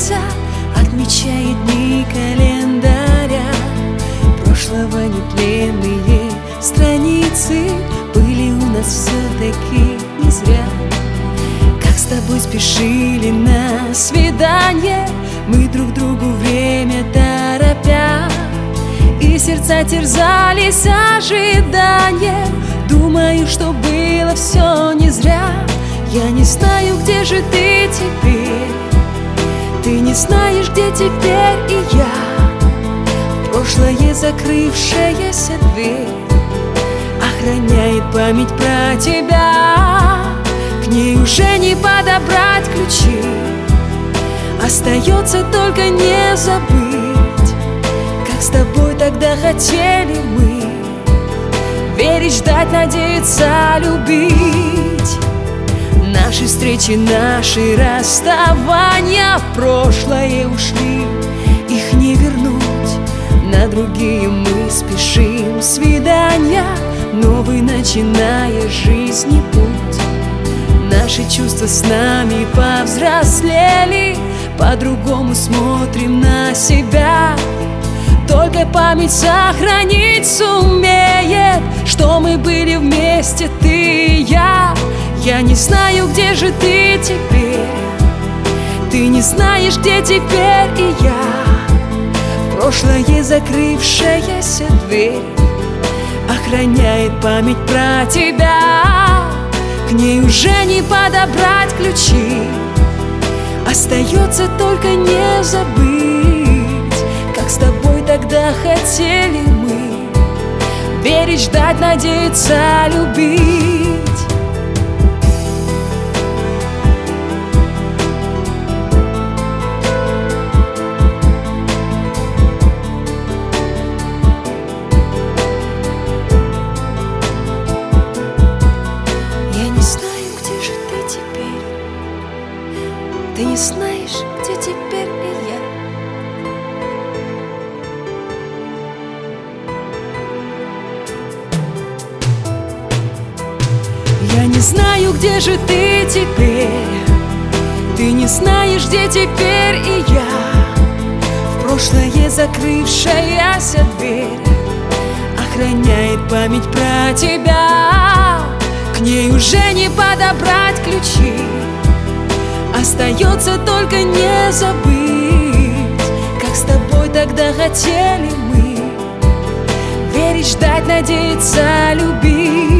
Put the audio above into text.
сердце отмечает дни календаря. Прошлого нетленные страницы были у нас все-таки не зря. Как с тобой спешили на свидание, мы друг другу время торопя, и сердца терзались ожиданием. Думаю, что было все не зря. Я не знаю, где же ты теперь. Ты не знаешь, где теперь и я. Прошлое закрывшаяся дверь охраняет память про тебя. К ней уже не подобрать ключи. Остается только не забыть, как с тобой тогда хотели мы верить, ждать, надеяться, любить. Наши встречи, наши расставания в прошлое ушли, их не вернуть. На другие мы спешим свидания, новый начиная жизни путь. Наши чувства с нами повзрослели, по-другому смотрим на себя. Только память сохранить сумеет, что мы были вместе, ты и я. Я не знаю, где же ты теперь. Ты не знаешь, где теперь и я. Прошлое закрывшаяся дверь охраняет память про тебя. К ней уже не подобрать ключи. Остается только не забыть, как с тобой тогда хотели мы верить, ждать, надеяться, любить. Я не знаю, где же ты теперь. Ты не знаешь, где теперь и я. Я не знаю, где же ты теперь. Ты не знаешь, где теперь и я. В прошлое закрывшаяся дверь охраняет память про тебя. К ней уже не подобрать ключи. Остается только не забыть, как с тобой тогда хотели мы верить, ждать, надеяться, любить.